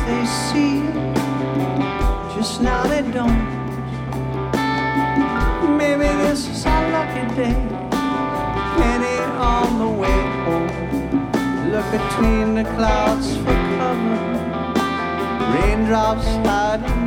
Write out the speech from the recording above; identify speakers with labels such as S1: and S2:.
S1: they see you, just now they don't. Maybe this is our lucky day, penny on the way home. Look between the clouds for cover, raindrops hiding